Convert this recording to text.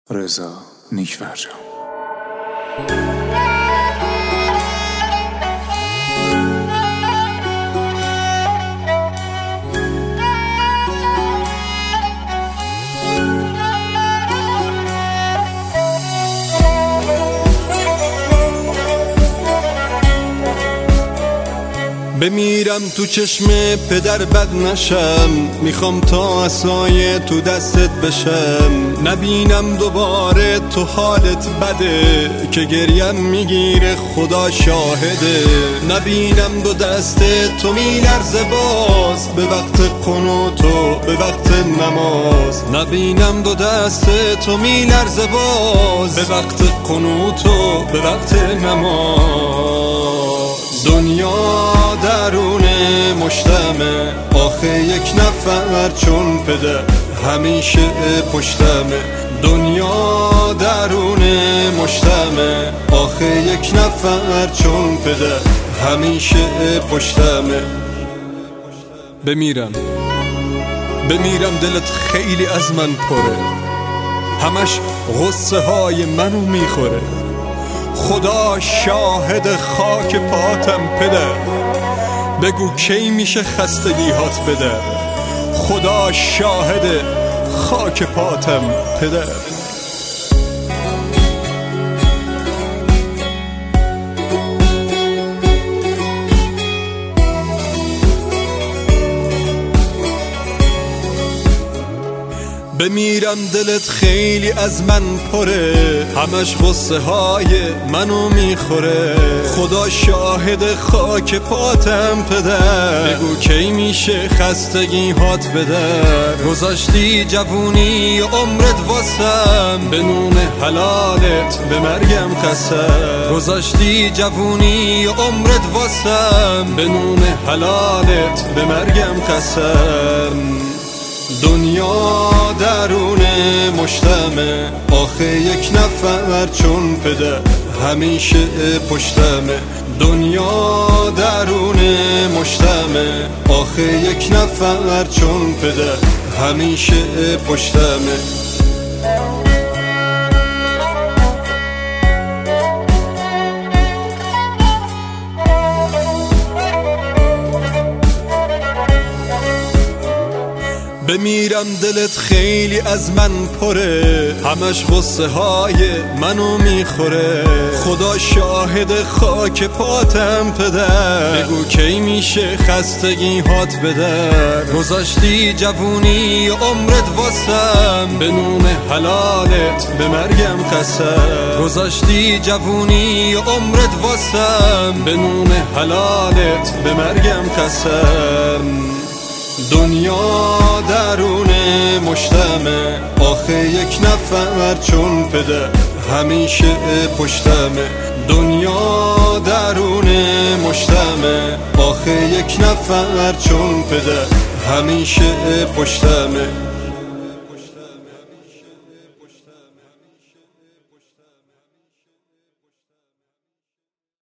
رضا نیکفرجام. بمیرم تو چشم پدر بد نشم، میخوام تا عصای تو دستت بشم. نبینم دوباره تو حالت بده که گریم میگیره خدا شاهده. نبینم دو دست تو میلرزه باز به وقت قنوت و به وقت نماز. نبینم دو دست تو میلرزه باز به وقت قنوت و به وقت نماز. دنیا درون مشتمه، آخه یک نفر چون پدر همیشه پشتمه. دنیا درون مشتمه، آخه یک نفر چون پدر همیشه پشتمه. بمیرم دلت خیلی از من پره، همش غصه های منو میخوره. خدا شاهد خاک پاتم پدر، بگو کی میشه خستگی هات بدر. خدا شاهد خاک پاتم پدر. بمیرم دلت خیلی از من پره، همش غصه های منو میخوره. خدا شاهد خاک پاتم پدر، بگو کی میشه خستگی هات بدر. گذاشتی جوونی عمرت واسم، به نون حلالت به مرگم قسم. گذاشتی جوونی عمرت واسم، به نون حلالت به مرگم قسم. دنیا درون مشتمه، آخه یک نفر چون پدر همیشه پشتمه. دنیا درون مشتمه، آخه یک نفر چون پدر همیشه پشتمه. بمیرم دلت خیلی از من پره، همش غصه های منو میخوره. خدا شاهد خاک پاتم پدر، بگو کی میشه خستگی هات بدر. گذاشتی جوونی عمرت واسم، به نون حلالت به مرگم قسم. گذاشتی جوونی عمرت واسم، به نون حلالت به مرگم قسم. دنیا درون مشتمه، آخه یک نفر چون پدر همیشه پشتمه. دنیا درون مشتمه، آخه یک نفر چون پدر همیشه پشتمه.